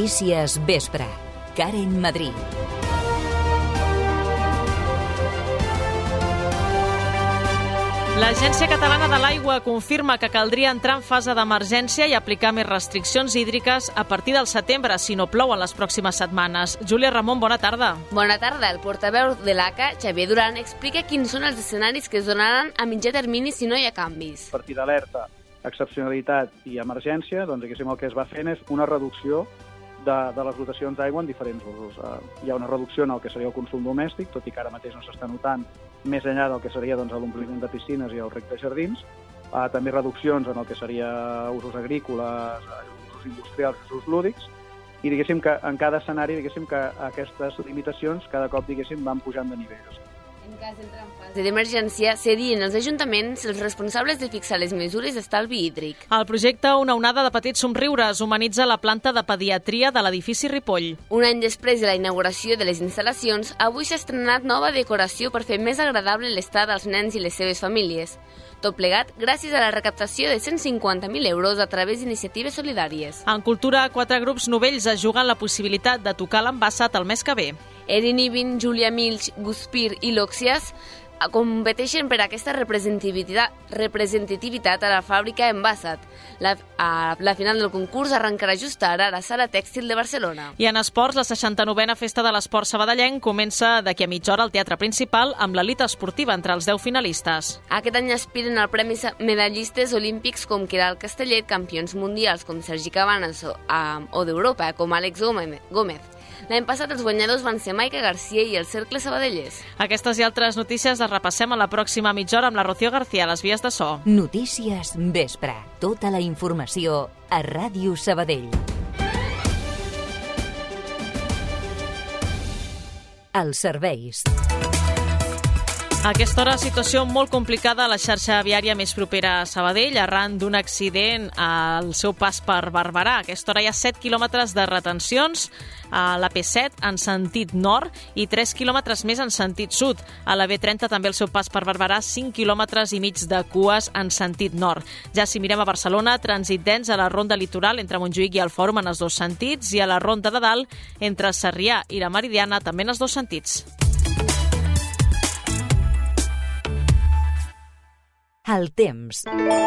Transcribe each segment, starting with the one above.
Notícies Vespre. Karen Madrid. L'Agència Catalana de l'Aigua confirma que caldria entrar en fase d'emergència i aplicar més restriccions hídriques a partir del setembre, si no plou en les pròximes setmanes. Júlia Ramon, bona tarda. Bona tarda. El portaveu de l'ACA, Xavier Duran, explica quins són els escenaris que es donaran a mitjà termini si no hi ha canvis. A partir d'alerta, excepcionalitat i emergència, doncs diguéssim el que es va fent és una reducció de les dotacions d'aigua en diferents usos. Hi ha una reducció en el que seria el consum domèstic, tot i que ara mateix no s'està notant més enllà del que seria l'ompliment de piscines i el rec de jardins. També reduccions en el que seria usos agrícoles, usos industrials, usos lúdics, i diguéssim que en cada escenari diguéssim que aquestes limitacions cada cop diguéssim van pujant de nivells. En cas d'entrar en fase d'emergència, serien els ajuntaments els responsables de fixar les mesures d'estalvi hídric. El projecte Una onada de petits somriures humanitza la planta de pediatria de l'edifici Ripoll. Un any després de la inauguració de les instal·lacions, avui s'ha estrenat nova decoració per fer més agradable l'estat dels nens i les seves famílies. Tot plegat gràcies a la recaptació de 150.000 euros a través d'iniciatives solidàries. En cultura, 4 grups novells es juguen la possibilitat de tocar l'Ambassat el mes que ve. Erin Ibin, Julia Milch, Guspir i Loxias competeixen per aquesta representativitat a la fàbrica Envasat. La final del concurs arrencarà just ara a la Sala Tèxtil de Barcelona. I en esports, la 69a Festa de l'Esport Sabadellenc comença d'aquí a mitja hora al Teatre Principal amb l'elit esportiva entre els 10 finalistes. Aquest any aspiren al premi medallistes olímpics com Queralt Castellet, campions mundials com Sergi Cabanas o d'Europa com Àlex Gómez. L'any passat els guanyadors van ser Maica Garcia i el Cercle Sabadellers. Aquestes i altres notícies les repassem a la pròxima mitja hora amb la Rocío García a les vies de so. Notícies Vespre. Tota la informació a Ràdio Sabadell. Els serveis. A aquesta hora, situació molt complicada a la xarxa viària més propera a Sabadell arran d'un accident al seu pas per Barberà. A aquesta hora hi ha 7 quilòmetres de retencions a la P7 en sentit nord i 3 quilòmetres més en sentit sud. A la B30 també el seu pas per Barberà, 5 quilòmetres i mig de cues en sentit nord. Ja si mirem a Barcelona, trànsit dens a la ronda litoral entre Montjuïc i el Fòrum en els dos sentits i a la ronda de dalt entre Sarrià i la Meridiana també en els dos sentits. El temps.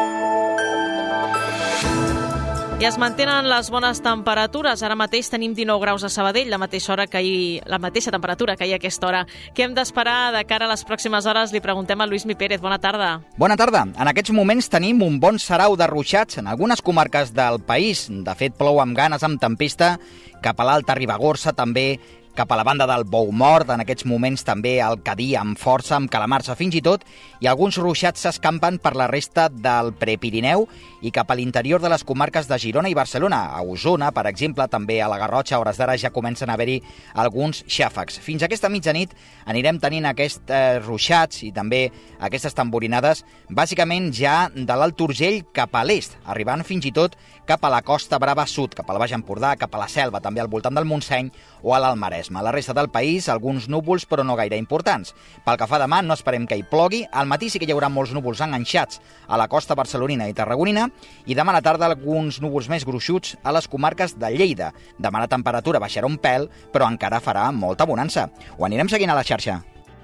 I es mantenen les bones temperatures. Ara mateix tenim 19 graus a Sabadell, la mateixa temperatura que hi ha a aquesta hora. Què hem d'esperar de cara a les pròximes hores? Li preguntem a Lluís Mi Pérez. Bona tarda. Bona tarda. En aquests moments tenim un bon sarau de ruixats en algunes comarques del país. De fet, plou amb ganes, amb tempesta, cap a l'Alta Ribagorça, també cap a la banda del Bou Mort, en aquests moments també al Cadí amb força, amb calamarsa fins i tot, i alguns ruixats s'escampen per la resta del Prepirineu i cap a l'interior de les comarques de Girona i Barcelona. A Osona, per exemple, també a la Garrotxa, a hores d'ara ja comencen a haver-hi alguns xàfecs. Fins a aquesta mitjanit anirem tenint aquests ruixats i també aquestes tamborinades, bàsicament ja de l'Alt Urgell cap a l'est, arribant fins i tot cap a la Costa Brava Sud, cap a la Baix Empordà, cap a la Selva, també al voltant del Montseny o a l'Alt Maresme. A la resta del país, alguns núvols, però no gaire importants. Pel que fa demà, no esperem que hi plogui. Al matí sí que hi haurà molts núvols enganxats a la costa barcelonina i tarragonina, i demà a la tarda alguns núvols més gruixuts a les comarques de Lleida. Demà la temperatura baixarà un pèl, però encara farà molta bonança. Ho anirem seguint a la xarxa.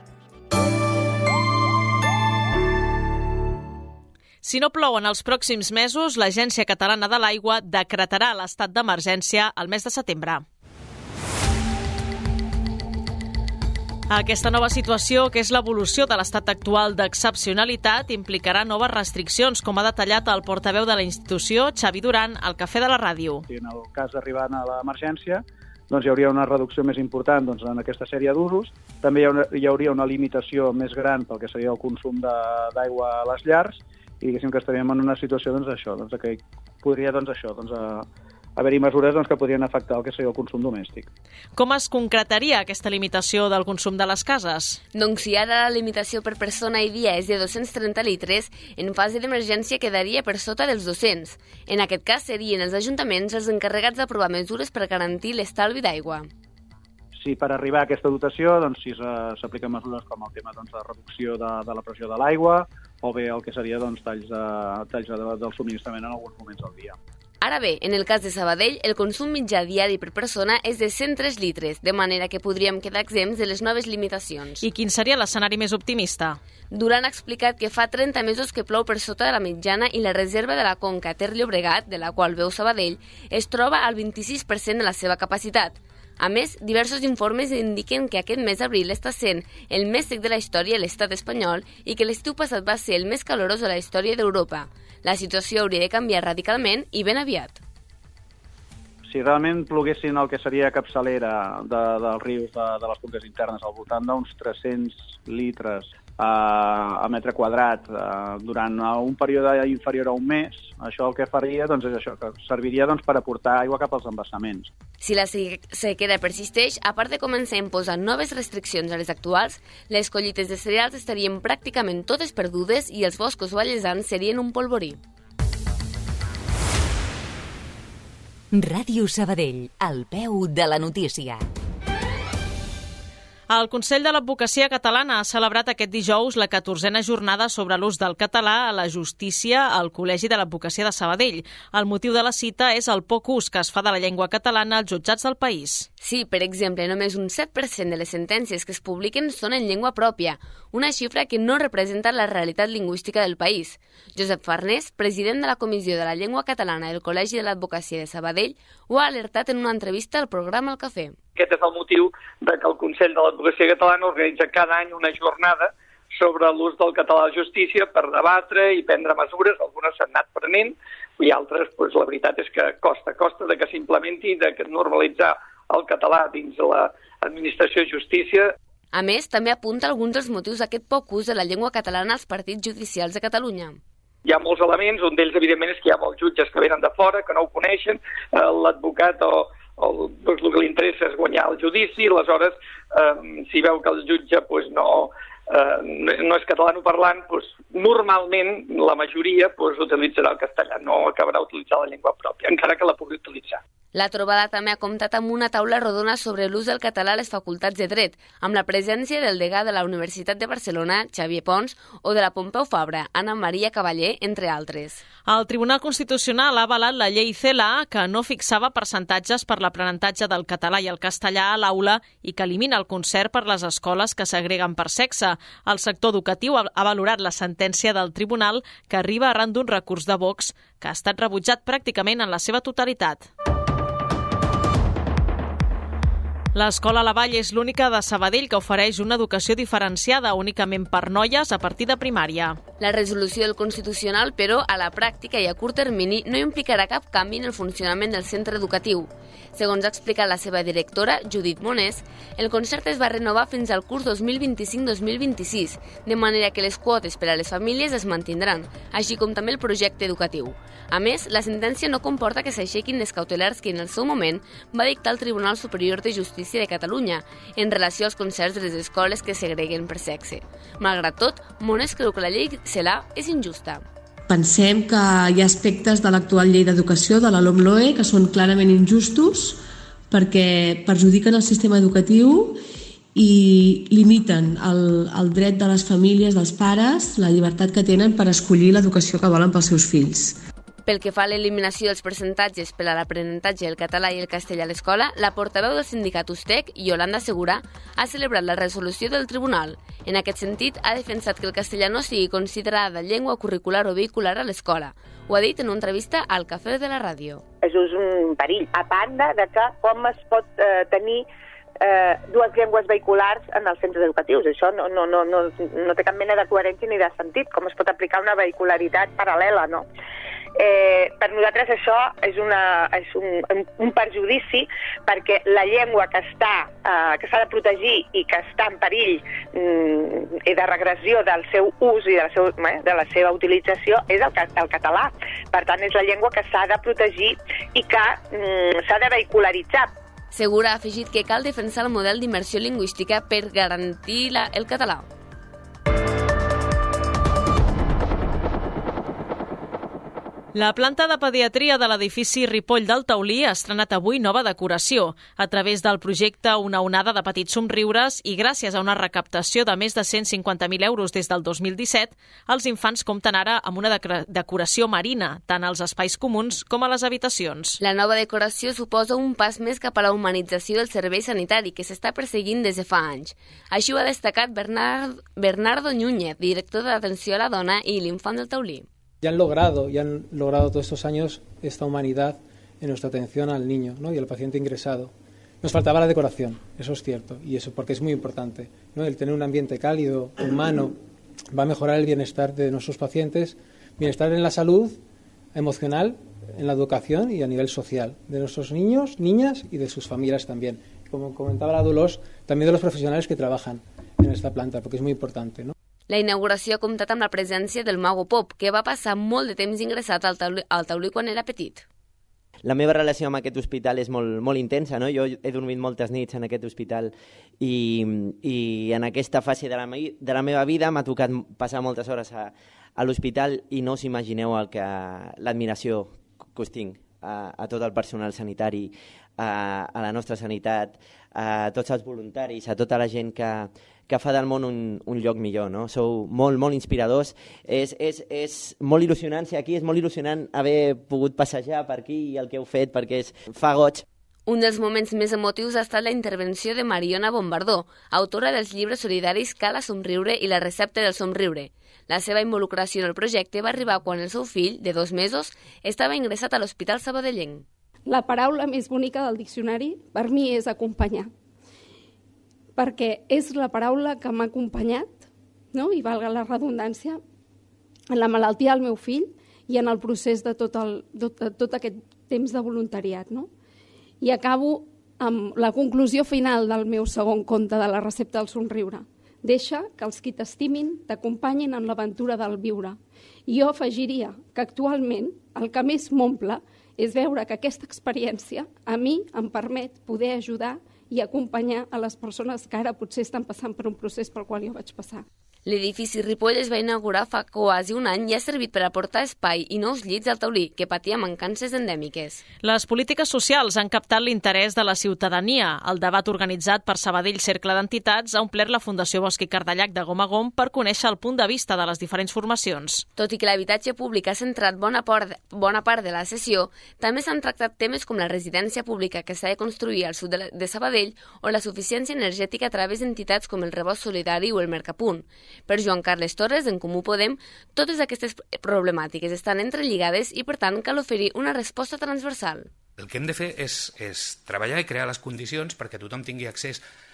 Si no plou en els pròxims mesos, l'Agència Catalana de l'Aigua decretarà l'estat d'emergència al mes de setembre. Aquesta nova situació, que és l'evolució de l'estat actual d'excepcionalitat, implicarà noves restriccions, com ha detallat el portaveu de la institució, Xavi Duran, al Cafè de la Ràdio. En el cas d'arribar a l'emergència, doncs hi hauria una reducció més important en aquesta sèrie d'usos. També hi hauria una limitació més gran pel que seria el consum d'aigua a les llars, i diguéssim que estaríem en una situació que podria haver-hi mesures que podrien afectar el que seria el consum domèstic. Com es concretaria aquesta limitació del consum de les cases? Doncs si ara la limitació per persona i dia és de 230 litres, en fase d'emergència quedaria per sota dels 200. En aquest cas serien els ajuntaments els encarregats d'aprovar mesures per garantir l'estalvi d'aigua. Si per arribar a aquesta dotació si s'apliquen mesures com el tema de reducció de la pressió de l'aigua o bé el que seria talls del subministrament en alguns moments del dia. Ara bé, en el cas de Sabadell, el consum mitjà diari per persona és de 103 litres, de manera que podríem quedar exempts de les noves limitacions. I quin seria l'escenari més optimista? Duran ha explicat que fa 30 mesos que plou per sota de la mitjana i la reserva de la conca Ter-Llobregat, de la qual veu Sabadell, es troba al 26% de la seva capacitat. A més, diversos informes indiquen que aquest mes d'abril està sent el més sec de la història a l'estat espanyol i que l'estiu passat va ser el més calorós de la història d'Europa. La situació hauria de canviar radicalment i ben aviat. Si realment ploguessin el que seria capçalera dels rius de les conques internes al voltant d'uns 300 litres a metre quadrat durant un període inferior a un mes, això el que faria és això, que serviria per aportar aigua cap als embassaments. Si la sequera persisteix, a part de començar a imposar noves restriccions a les actuals, les collites de cereals estarien pràcticament totes perdudes i els boscos vallesans serien un polvorí. Ràdio Sabadell, al peu de la notícia. El Consell de l'Advocacia Catalana ha celebrat aquest dijous la 14a jornada sobre l'ús del català a la justícia al Col·legi de l'Advocacia de Sabadell. El motiu de la cita és el poc ús que es fa de la llengua catalana als jutjats del país. Sí, per exemple, només un 7% de les sentències que es publiquen són en llengua pròpia, una xifra que no representa la realitat lingüística del país. Josep Farnés, president de la Comissió de la Llengua Catalana del Col·legi de l'Advocacia de Sabadell, ho ha alertat en una entrevista al programa El Cafè. Aquest és el motiu que el Consell de l'Advocacia Catalana organitza cada any una jornada sobre l'ús del català a la justícia per debatre i prendre mesures. Algunes s'han anat prenent i altres, la veritat és que costa de que s'implementi, de normalitzar el català dins de l'administració de justícia. A més, també apunta alguns dels motius d'aquest poc ús de la llengua catalana als partits judicials de Catalunya. Hi ha molts elements, un d'ells evidentment és que hi ha molts jutges que venen de fora, que no ho coneixen, l'advocat el que li interessa és guanyar el judici, aleshores si veu que el jutge no és catalanoparlant, normalment la majoria utilitzarà el castellà, no acabarà utilitzant la llengua pròpia, encara que la pugui utilitzar. La trobada també ha comptat amb una taula rodona sobre l'ús del català a les facultats de dret, amb la presència del degà de la Universitat de Barcelona, Xavier Pons, o de la Pompeu Fabra, Anna Maria Cavaller, entre altres. El Tribunal Constitucional ha avalat la llei CELA, que no fixava percentatges per l'aprenentatge del català i el castellà a l'aula i que elimina el concert per les escoles que segreguen per sexe. El sector educatiu ha valorat la sentència del tribunal, que arriba arran d'un recurs de Vox que ha estat rebutjat pràcticament en la seva totalitat. L'Escola La Vall és l'única de Sabadell que ofereix una educació diferenciada únicament per noies a partir de primària. La resolució del Constitucional, però, a la pràctica i a curt termini no implicarà cap canvi en el funcionament del centre educatiu. Segons ha explicat la seva directora, Judit Monés, el concert es va renovar fins al curs 2025-2026, de manera que les quotes per a les famílies es mantindran, així com també el projecte educatiu. A més, la sentència no comporta que s'aixequin les cautelars que en el seu moment va dictar el Tribunal Superior de Justícia de Catalunya en relació als concerts de les escoles que segreguen per sexe. Malgrat tot, Monés creu que la llei CELA és injusta. Pensem que hi ha aspectes de l'actual llei d'educació, de la LOMLOE, que són clarament injustos perquè perjudiquen el sistema educatiu i limiten el dret de les famílies, dels pares, la llibertat que tenen per escollir l'educació que volen pels seus fills. Pel que fa a l'eliminació dels percentatges per a l'aprenentatge del català i el castellà a l'escola, la portaveu del sindicat USTEC, Yolanda Segura, ha celebrat la resolució del tribunal. En aquest sentit, ha defensat que el castellà no sigui considerada llengua curricular o vehicular a l'escola. Ho ha dit en una entrevista al Cafè de la Ràdio. És un perill, a banda de que com es pot tenir dues llengües vehiculars en els centres educatius. Això no té cap mena de coherència ni de sentit, com es pot aplicar una vehicularitat paral·lela, no? Per nosaltres això és un perjudici perquè la llengua que s'ha de protegir i que està en perill i de regressió del seu ús i de la seva utilització és el català. Per tant, és la llengua que s'ha de protegir i que s'ha de vehicularitzar. Segura ha afegit que cal defensar el model d'immersió lingüística per garantir el català. La planta de pediatria de l'edifici Ripoll del Taulí ha estrenat avui nova decoració. A través del projecte Una onada de petits somriures i gràcies a una recaptació de més de 150.000 euros des del 2017, els infants compten ara amb una decoració marina, tant als espais comuns com a les habitacions. La nova decoració suposa un pas més cap a la humanització del servei sanitari que s'està perseguint des de fa anys. Així ho ha destacat Bernardo Núñez, director d'Atenció a la Dona i l'Infant del Taulí. Ya han logrado todos estos años esta humanidad en nuestra atención al niño, ¿no? Y al paciente ingresado. Nos faltaba la decoración, eso es cierto, y eso porque es muy importante, ¿no? El tener un ambiente cálido, humano, va a mejorar el bienestar de nuestros pacientes, bienestar en la salud emocional, en la educación y a nivel social, de nuestros niños, niñas y de sus familias también. Como comentaba la Dolors, también de los profesionales que trabajan en esta planta, porque es muy importante, ¿no? La inauguració ha comptat amb la presència del Mago Pop, que va passar molt de temps ingressat al Taulí quan era petit. La meva relació amb aquest hospital és molt intensa, no? Jo he dormit moltes nits en aquest hospital i en aquesta fase de la meva vida m'ha tocat passar moltes hores a l'hospital i no us imagineu l'admiració que us tinc a tot el personal sanitari, a la nostra sanitat, a tots els voluntaris, a tota la gent que fa del món un lloc millor, no? Sou molt inspiradors. És molt il·lusionant ser aquí, és molt il·lusionant haver pogut passejar per aquí i el que heu fet, perquè fa goig. Un dels moments més emotius ha estat la intervenció de Mariona Bombardó, autora dels llibres solidaris Cal a somriure i La recepta del somriure. La seva involucració en el projecte va arribar quan el seu fill, de 2 mesos, estava ingressat a l'Hospital Sabadellenc. La paraula més bonica del diccionari per mi és acompanyar, perquè és la paraula que m'ha acompanyat, no? I valga la redundància, en la malaltia del meu fill i en el procés de tot aquest temps de voluntariat, no? I acabo amb la conclusió final del meu segon conte de La recepta del somriure. Deixa que els qui t'estimin t'acompanyin en l'aventura del viure. I jo afegiria que actualment el que més m'omple és veure que aquesta experiència a mi em permet poder ajudar i acompanyar a les persones que ara potser estan passant per un procés pel qual jo vaig passar. L'edifici Ripoll es va inaugurar fa quasi un any i ha servit per aportar espai i nous llits al Taulí, que patia mancances endèmiques. Les polítiques socials han captat l'interès de la ciutadania. El debat organitzat per Sabadell Cercle d'Entitats ha omplert la Fundació Bosch i Cardellac de gom a gom per conèixer el punt de vista de les diferents formacions. Tot i que l'habitatge públic ha centrat bona part de la sessió, també s'han tractat temes com la residència pública que s'ha de construir al sud de Sabadell o la suficiència energètica a través d'entitats com el Rebost Solidari o el Mercapunt. Per Joan Carles Torres, d'en Comú Podem, totes aquestes problemàtiques estan entrelligades i, per tant, cal oferir una resposta transversal. El que hem de fer és treballar i crear les condicions perquè tothom tingui accés,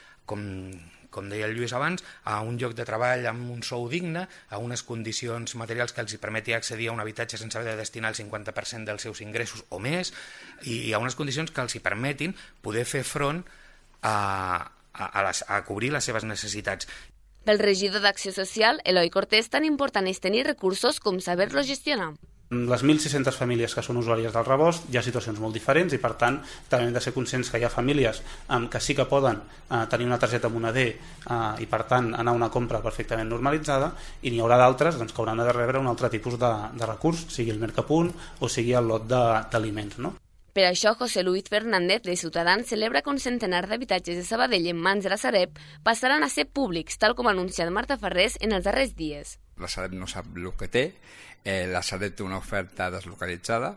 com deia el Lluís abans, a un lloc de treball amb un sou digne, a unes condicions materials que els permeti accedir a un habitatge sense haver de destinar el 50% dels seus ingressos o més, i a unes condicions que els permetin poder fer front a cobrir les seves necessitats. Pel regidor d'Acció Social, Eloi Cortés, tan important és tenir recursos com saber-los gestionar. Les 1.600 famílies que són usuàries del rebost hi ha situacions molt diferents i, per tant, també hem de ser conscients que hi ha famílies que sí que poden tenir una targeta Moneder i, per tant, anar a una compra perfectament normalitzada, i n'hi haurà d'altres que hauran de rebre un altre tipus de recurs, sigui el Mercapunt o sigui el lot d'aliments, no? Per això, José Luis Fernández, de Ciutadans, celebra que un centenar d'habitatges de Sabadell en mans de la Sareb passaran a ser públics, tal com ha anunciat Marta Ferrés en els darrers dies. La Sareb no sap el que té, la Sareb té una oferta deslocalitzada,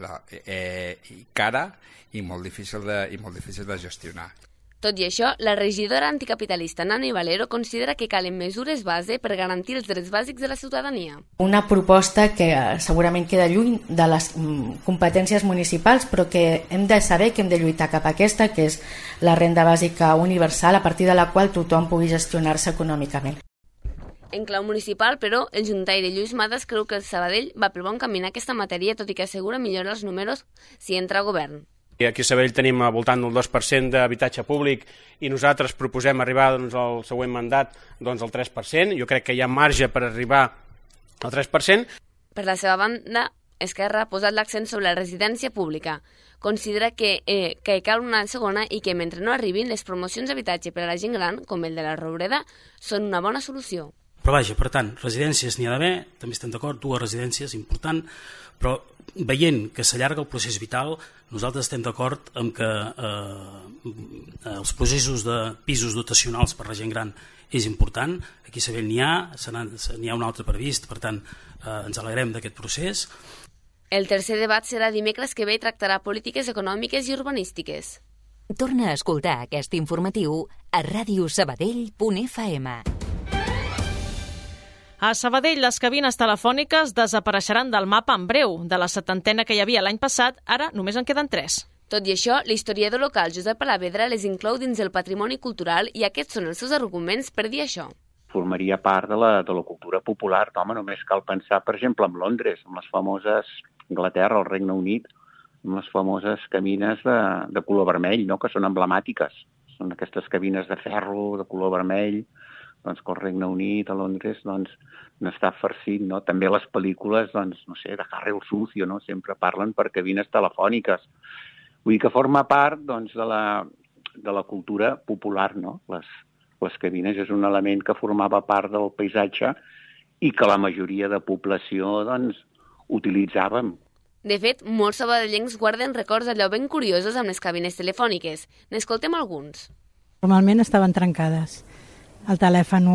cara i molt difícil de gestionar. Tot i això, la regidora anticapitalista Nani Valero considera que calen mesures base per garantir els drets bàsics de la ciutadania. Una proposta que segurament queda lluny de les competències municipals, però que hem de saber que hem de lluitar cap a aquesta, que és la renda bàsica universal, a partir de la qual tothom pugui gestionar-se econòmicament. En clau municipal, però, el juntaire Lluís Madas creu que el Sabadell va pel bon camí en aquesta matèria, tot i que assegura millorar els números si entra a govern. Aquí a Sabadell tenim al voltant del 2% d'habitatge públic i nosaltres proposem arribar al següent mandat al 3%. Jo crec que hi ha marge per arribar al 3%. Per la seva banda, Esquerra ha posat l'accent sobre la residència pública. Considera que cal una segona i que mentre no arribin les promocions d'habitatge per a la gent gran, com el de la Roureda, són una bona solució. Però vaja, per tant, residències n'hi ha d'haver, també estem d'acord, 2 residències, important, però veient que s'allarga el procés vital, nosaltres estem d'acord amb que els processos de pisos dotacionals per la gent gran és important. Aquí a Sabadell n'hi ha un altre previst, per tant, ens alegrem d'aquest procés. El tercer debat serà dimecres que ve i tractarà polítiques econòmiques i urbanístiques. Torna a escoltar aquest informatiu a radiosabadell.fm. A Sabadell, les cabines telefòniques desapareixeran del mapa en breu. De la 70 que hi havia l'any passat, ara només en queden 3. Tot i això, l'historiador local Josep Alavedra les inclou dins el patrimoni cultural i aquests són els seus arguments per dir això. Formaria part de la cultura popular. Home, només cal pensar, per exemple, en Londres, amb les famoses Anglaterra, el Regne Unit, amb les famoses cabines de color vermell, no?, que són emblemàtiques. Són aquestes cabines de ferro de color vermell, doncs que el Regne Unit, a Londres, doncs n'està farcit, no? També les pel·lícules, doncs, no sé, de Harry el Sucio, no?, sempre parlen per cabines telefòniques. Vull dir que forma part, doncs, de la cultura popular, no? Les cabines és un element que formava part del paisatge i que la majoria de població, doncs, utilitzàvem. De fet, molts sabadellencs guarden records allò ben curiosos amb les cabines telefòniques. N'escoltem alguns. Normalment estaven trencades. El telèfon,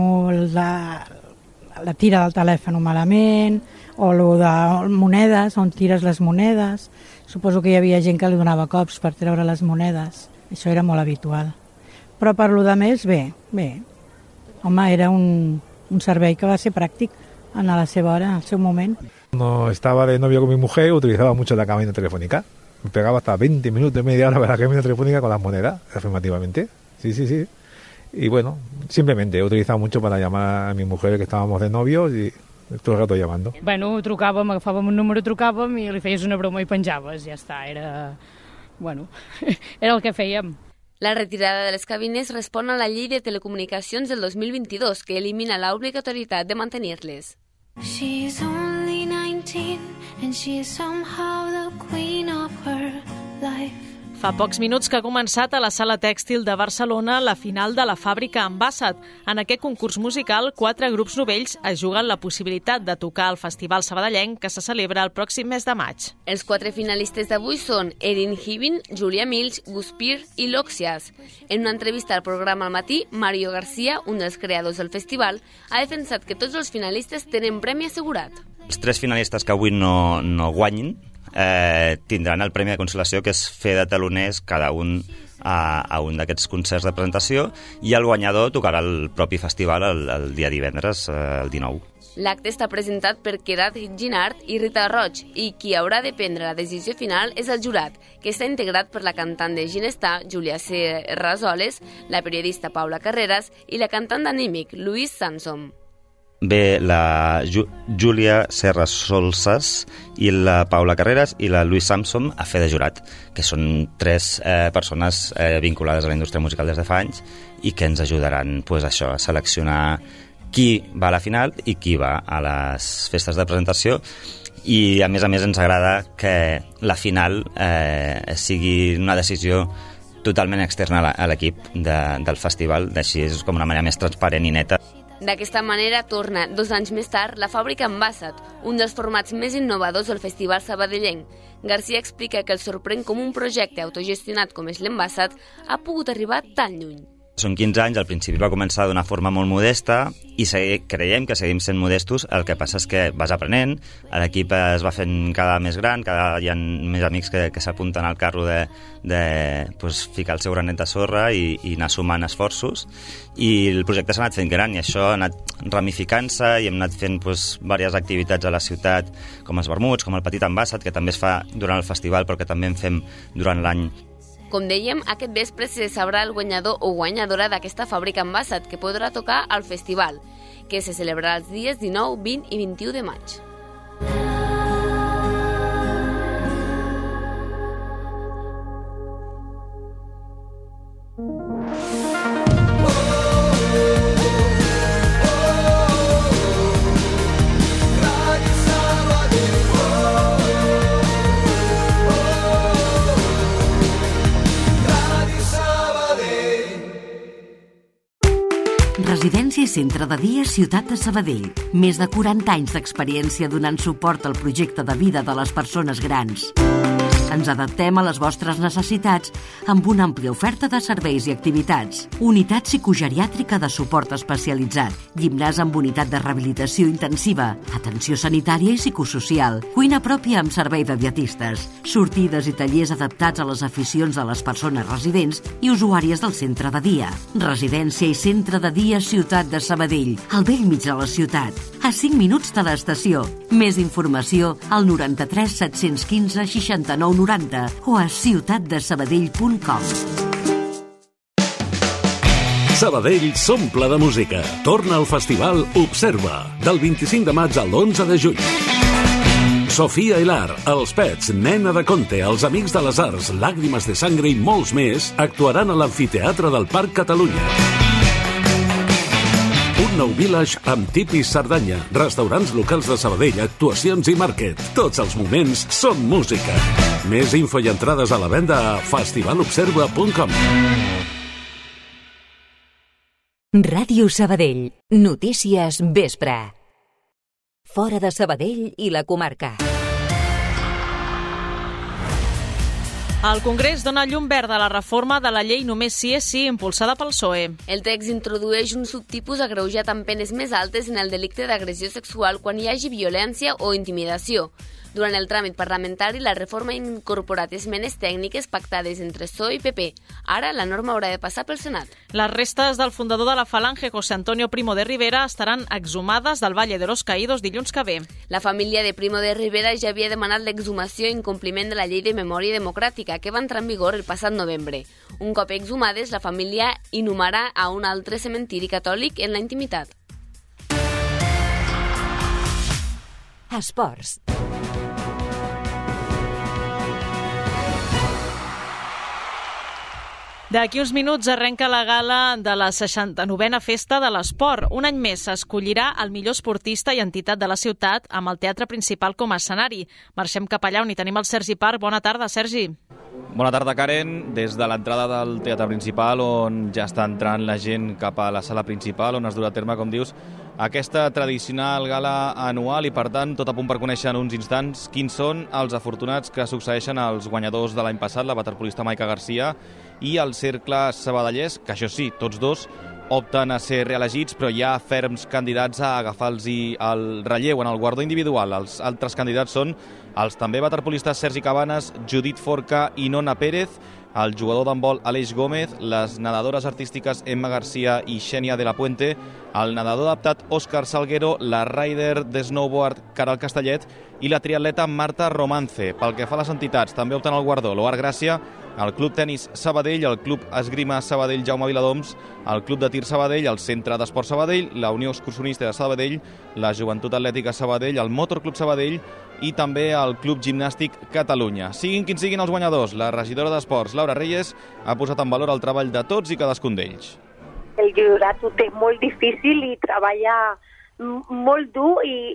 la tira del telèfon malament, o el de monedes, on tires les monedes. Suposo que hi havia gent que li donava cops per treure les monedes. Això era molt habitual. Però per lo de més, bé. Home, era un servei que va ser pràctic a la seva hora, al seu moment. Cuando estaba de novio con mi mujer, utilizaba mucho la cabina telefónica. Me pegaba hasta 20 minutos, media hora para la cabina telefónica con las monedas, afirmativamente. Sí. Y bueno, simplemente he utilizado mucho para llamar a mi mujer, que estábamos de novios, y todo el rato llamando. Bueno, trucàvem, agafàvem un número, trucàvem i li feies una broma i penjaves, ja està, era el que fèiem. La retirada de les cabines respon a la llei de telecomunicacions del 2022, que elimina l'obligatorietat de mantenir-les. She's only 19 and she is somehow the queen of her life. Fa pocs minuts que ha començat a la Sala Tèxtil de Barcelona la final de la Fàbrica Ambassat. En aquest concurs musical, 4 grups novells es juguen la possibilitat de tocar al Festival Sabadellenc que se celebra el pròxim mes de maig. Els 4 finalistes d'avui són Erin Hibin, Julia Milch, Guspir i Loxias. En una entrevista al programa Al Matí, Mario García, un dels creadors del festival, ha defensat que tots els finalistes tenen premi assegurat. Els 3 finalistes que avui no guanyin tindran el premi de consolació, que és fer de taloners cada un a un d'aquests concerts de presentació, i el guanyador tocarà el propi festival el dia divendres, el 19. L'acte està presentat per Kerat Ginart i Rita Roig, i qui haurà de prendre la decisió final és el jurat, que està integrat per la cantant de Ginestar, Júlia C. Rasoles, la periodista Paula Carreras i la cantant d'Anímic, Louise Samsom. Ve la Júlia Serra Solsas i la Paula Carreras i la Louise Samsom a fer de jurat, que són 3 persones vinculades a la indústria musical des de fa anys i que ens ajudaran a seleccionar qui va a la final i qui va a les festes de presentació. I a més ens agrada que la final sigui una decisió totalment externa a l'equip del festival, així és com una manera més transparent i neta. D'aquesta manera torna, 2 anys més tard, la Fàbrica Ambassat, un dels formats més innovadors del Festival Sabadellenc. García explica que el sorprèn com un projecte autogestionat com és l'Ambassat ha pogut arribar tan lluny. Són 15 anys, al principi va començar d'una forma molt modesta i creiem que seguim sent modestos, el que passa és que vas aprenent, l'equip es va fent cada més gran, hi ha més amics que s'apunten al carro de ficar el seu granet de sorra i anar sumant esforços, i el projecte s'ha anat fent gran i això ha anat ramificant-se i hem anat fent diverses activitats a la ciutat, com els vermuts, com el Petit Ambassat, que també es fa durant el festival però que també en fem durant l'any. Com dèiem, aquest vespre se sabrà el guanyador o guanyadora d'aquesta Fàbrica Ambassat, que podrà tocar al festival, que se celebrarà els dies 19, 20 i 21 de maig. Residència i centre de dia Ciutat de Sabadell. Més de 40 anys d'experiència donant suport al projecte de vida de les persones grans. Ens adaptem a les vostres necessitats amb una àmplia oferta de serveis i activitats. Unitat psicogeriàtrica de suport especialitzat, gimnàs amb unitat de rehabilitació intensiva, atenció sanitària i psicosocial, cuina pròpia amb servei de dietistes, sortides i tallers adaptats a les aficions de les persones residents i usuàries del centre de dia. Residència i centre de dia Ciutat de Sabadell, al bell mig de la ciutat, a 5 minuts de l'estació. Més informació al 93 715 69 90 o a ciutatdesabadell.com. Sabadell s'omple de música. Torna al festival Observa, del 25 de maig al 11 de juny. Sofia Hilar, Els Pets, Nena de Conte, Els Amics de les Arts, Làgrimes de Sangre i molts més actuaran a l'Amfiteatre del Parc Catalunya. Un nou village amb tipis Cerdanya, restaurants locals de Sabadell, actuacions i màrquet. Tots els moments són música. Més info i entrades a la venda a festivalobserva.com. Ràdio Sabadell. Notícies vespre. Fora de Sabadell i la comarca. El Congrés dona llum verda a la reforma de la llei Només sí és sí, impulsada pel PSOE. El text introdueix un subtipus agreujat amb penes més altes en el delicte d'agressió sexual quan hi hagi violència o intimidació. Durant el tràmit parlamentari, la reforma ha incorporat esmenes tècniques pactades entre PSOE i PP. Ara, la norma haurà de passar pel Senat. Les restes del fundador de la Falange, José Antonio Primo de Rivera, estaran exhumades del Valle de los Caídos dilluns que ve. La família de Primo de Rivera ja havia demanat l'exhumació en compliment de la Llei de Memòria Democràtica, que va entrar en vigor el passat novembre. Un cop exhumades, la família inhumarà a un altre cementiri catòlic en la intimitat. Esports. D'aquí uns minuts arrenca la gala de la 69a Festa de l'Esport. Un any més s'escollirà el millor esportista i entitat de la ciutat amb el teatre principal com a escenari. Marxem cap allà on hi tenim el Sergi Parc. Bona tarda, Sergi. Bona tarda, Karen. Des de l'entrada del teatre principal, on ja està entrant la gent cap a la sala principal, on es durà a terme, com dius, aquesta tradicional gala anual i, per tant, tot a punt per conèixer en uns instants quins són els afortunats que succeeixen als guanyadors de l'any passat, la waterpolista Maica Garcia i el cercle sabadellès, que això sí, tots dos opten a ser reelegits, però hi ha ferms candidats a agafar-los el relleu en el guardó individual. Els altres candidats són els també waterpolistes Sergi Cabanes, Judit Forca i Nona Pérez, el jugador d'handbol Aleix Gómez, les nedadores artístiques Emma Garcia i Xènia de la Puente, el nedador adaptat Òscar Salguero, la rider de snowboard Caral Castellet i la triatleta Marta Romance. Pel que fa a les entitats, també opten al guardó l'Oar Gràcia, el Club Tenis Sabadell, el Club Esgrima Sabadell Jaume Viladoms, el Club de Tir Sabadell, el Centre d'Esport Sabadell, la Unió Excursionista de Sabadell, la Joventut Atlètica Sabadell, el Motor Club Sabadell i també el Club Gimnàstic Catalunya. Siguin quins siguin els guanyadors, la regidora d'Esports, Laura Reyes, ha posat en valor el treball de tots i cadascun d'ells. El jurat ho té molt difícil i treballa molt dur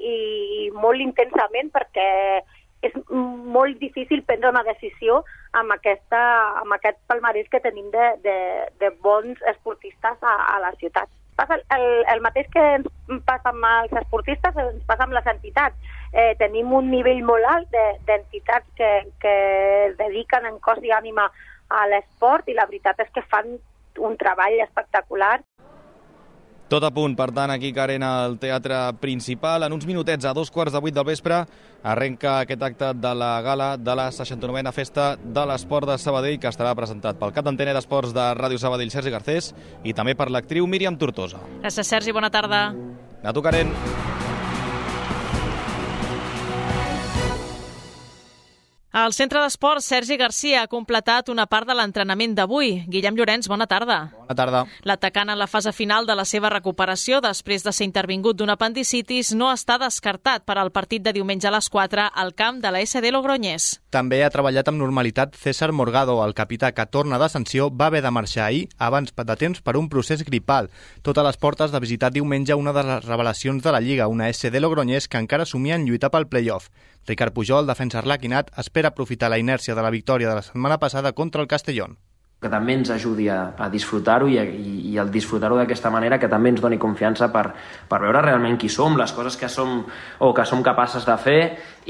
i molt intensament perquè és molt difícil prendre una decisió amb aquest palmarès que tenim de bons esportistes a la ciutat. Passa el mateix que ens passa amb els esportistes, ens passa amb les entitats. Tenim un nivell molt alt d'entitats que es dediquen en cos i ànima a l'esport i la veritat és que fan un treball espectacular. Tot a punt, per tant, aquí, Karen, al teatre principal. En uns minutets, a 7:15 del vespre, arrenca aquest acte de la gala de la 69a Festa de l'Esport de Sabadell, que estarà presentat pel cap d'antena d'esports de Ràdio Sabadell, Sergi Garcés, i també per l'actriu Míriam Tortosa. Gràcies, Sergi. Bona tarda. A tu, Karen. El Centre d'Esports Sergi Garcia ha completat una part de l'entrenament d'avui. Guillem Llorenç, bona tarda. Bona tarda. L'atacant en la fase final de la seva recuperació després de ser intervingut d'un apendicitis no està descartat per al partit de diumenge a les 4 al camp de la SD Logroñés. També ha treballat amb normalitat César Morgado, el capità que torna de sanció va haver de marxar ahir abans de temps per un procés gripal. Tot a les portes de visitar diumenge una de les revelacions de la Lliga, una SD Logroñés que encara somia en lluitar pel play-off. Ricard Pujol, defensa arlequinat, espera aprofitar la inèrcia de la victòria de la setmana passada contra el Castellón. que també ens ajudi a disfrutar-ho i al disfrutar-ho d'aquesta manera que també ens doni confiança per veure realment qui som, les coses que som o que som capaces de fer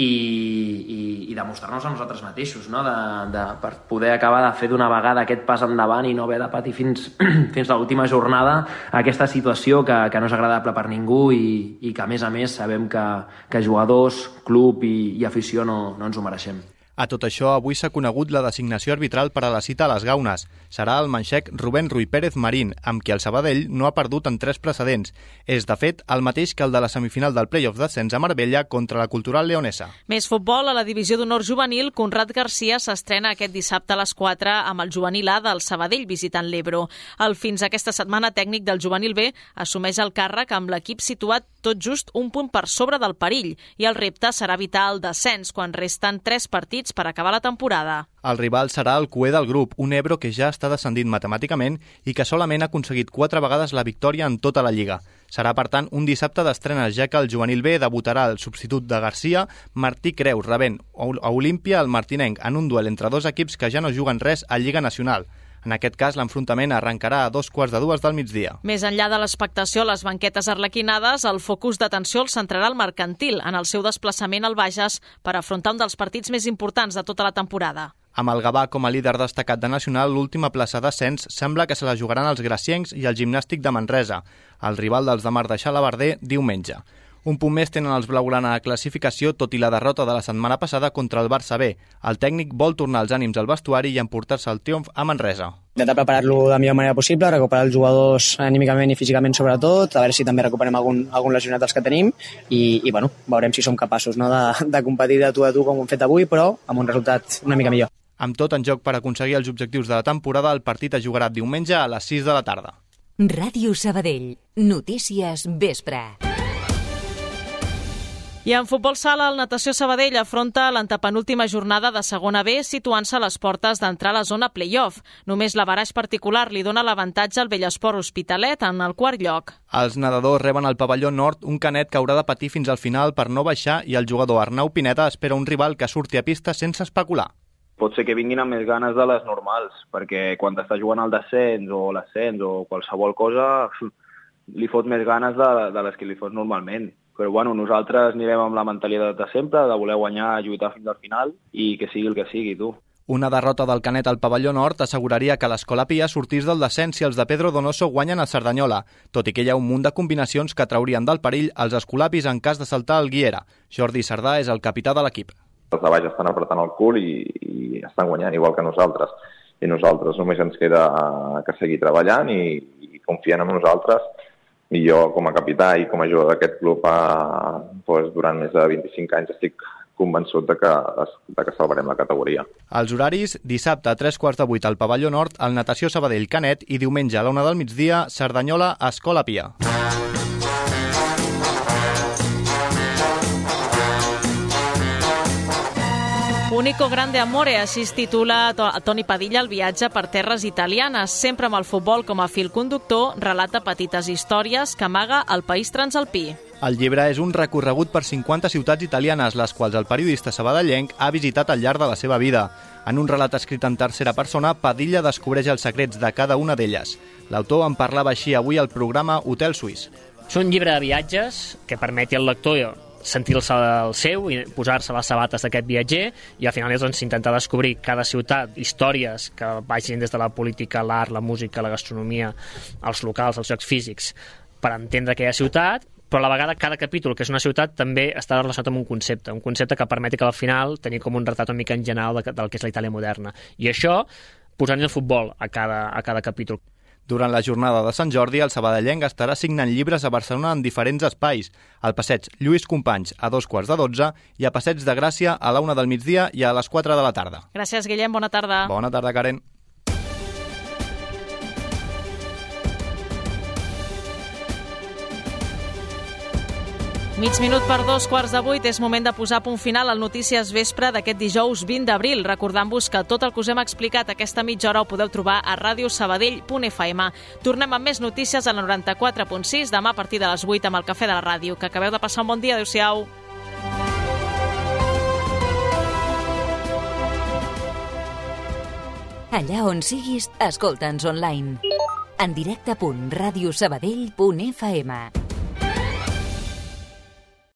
i demostrar-nos a nosaltres mateixos, no? Per poder acabar de fer d'una vegada aquest pas endavant i no haver de patir fins l'última jornada aquesta situació que no és agradable per ningú i que a més sabem que jugadors, club i afició no ens ho mereixem. A tot això, avui s'ha conegut la designació arbitral per a la cita a les Gaunes. Serà el manxec Rubén Ruiz Pérez Marín, amb qui el Sabadell no ha perdut en 3 precedents. És, de fet, el mateix que el de la semifinal del play-off d'ascens a Marbella contra la Cultural Leonesa. Més futbol, a la divisió d'honor juvenil, Conrad Garcia s'estrena aquest dissabte a les 4 amb el juvenil A del Sabadell visitant l'Ebro. El fins aquesta setmana tècnic del juvenil B assumeix el càrrec amb l'equip situat tot just un punt per sobre del perill i el repte serà evitar el descens quan resten 3 partits per acabar la temporada. El rival serà el cuer del grup, un Ebro que ja està descendit matemàticament i que solament ha aconseguit 4 vegades la victòria en tota la Lliga. Serà, per tant, un dissabte d'estrenes, ja que el juvenil B debutarà el substitut de Garcia, Martí Creus, rebent a Olímpia el martinenc en un duel entre 2 equips que ja no juguen res a Lliga Nacional. En aquest cas, l'enfrontament arrencarà a 2:45 del migdia. Més enllà de l'expectació a les banquetes arlequinades, el focus d'atenció el centrarà el Mercantil en el seu desplaçament al Bages per afrontar un dels partits més importants de tota la temporada. Amb el Gavà com a líder destacat de Nacional, l'última plaça d'ascens sembla que se la jugaran els graciencs i el Gimnàstic de Manresa, el rival dels de Mardeixà Labarder, diumenge. Un punt més tenen els blaugrana a classificació, tot i la derrota de la setmana passada contra el Barça B. El tècnic vol tornar els ànims al vestuari i emportar-se el triomf a Manresa. Intentar preparar-lo de la millor manera possible, recuperar els jugadors anímicament i físicament sobretot, a veure si també recuperem algun lesionat dels que tenim i bueno, veurem si som capaços, no, de competir de tu a tu com ho hem fet avui, però amb un resultat una mica millor. Amb tot en joc per aconseguir els objectius de la temporada, el partit es jugarà diumenge a les 6 de la tarda. Ràdio Sabadell. Notícies vespre. I en futbol sala, el Natació Sabadell afronta l'antepenúltima jornada de segona B, situant-se a les portes d'entrar a la zona play-off. Només l'averaix particular li dona l'avantatge al Bellesport Hospitalet en el 4è lloc. Els nedadors reben al pavelló nord un canet que haurà de patir fins al final per no baixar i el jugador Arnau Pineda espera un rival que surti a pista sense especular. Pot ser que vinguin amb més ganes de les normals, perquè quan t'estàs jugant al descens o l'ascens o qualsevol cosa, li fot més ganes de les que li fots normalment. Però bueno, nosaltres anirem amb la mentalitat de sempre, de voler guanyar, lluitar fins al final i que sigui el que sigui, tu. Una derrota del Canet al pavelló nord asseguraria que l'Escola Pia sortís del descens si els de Pedro Donoso guanyen a Cerdanyola, tot i que hi ha un munt de combinacions que traurien del perill els escolapis en cas de saltar el Guiera. Jordi Sardà és el capità de l'equip. Els de baix estan apretant el cul i estan guanyant igual que nosaltres. I nosaltres només ens queda que seguir treballant i confiant en nosaltres. I jo, com a capità i com a jugador d'aquest club, durant més de 25 anys estic convençut de que salvarem la categoria. Els horaris, dissabte a 7:45 al pavelló nord, al Natació Sabadell Canet i diumenge a la 1 del migdia, Cerdanyola Escola Pia. Único grande amore, així es titula Toni Padilla el viatge per terres italianes. Sempre amb el futbol com a fil conductor, relata petites històries que amaga el país transalpí. El llibre és un recorregut per 50 ciutats italianes, les quals el periodista sabadellenc ha visitat al llarg de la seva vida. En un relat escrit en tercera persona, Padilla descobreix els secrets de cada una d'elles. L'autor en parlava així avui al programa Hotel Suís. És un llibre de viatges que permeti al lector sentir-se el seu i posar-se les sabates d'aquest viatger i al final és intentar descobrir cada ciutat, històries que vagin des de la política, l'art, la música, la gastronomia, els locals, els jocs físics, per entendre aquella ciutat, però a la vegada cada capítol, que és una ciutat, també està relacionat amb un concepte que permeti que al final tenir com un retrat una mica en general del que és la Itàlia moderna. I això posant el futbol a cada capítol. Durant la jornada de Sant Jordi, el sabadellenc estarà signant llibres a Barcelona en diferents espais. Al passeig Lluís Companys a 2:15 i a Passeig de Gràcia a la 1 del migdia i a les 4 de la tarda. Gràcies, Guillem. Bona tarda. Bona tarda, Karen. Mig minut per 7:45, és moment de posar punt final al Notícies Vespre d'aquest dijous 20 d'abril, recordant-vos que tot el que us hem explicat aquesta mitja hora ho podeu trobar a radiosabadell.fm. Tornem amb més notícies a la 94.6, demà a partir de les 8 amb el Cafè de la Ràdio. Que acabeu de passar un bon dia. Adéu-siau. Allà on siguis, escolta'ns online. En directe.radiosabadell.fm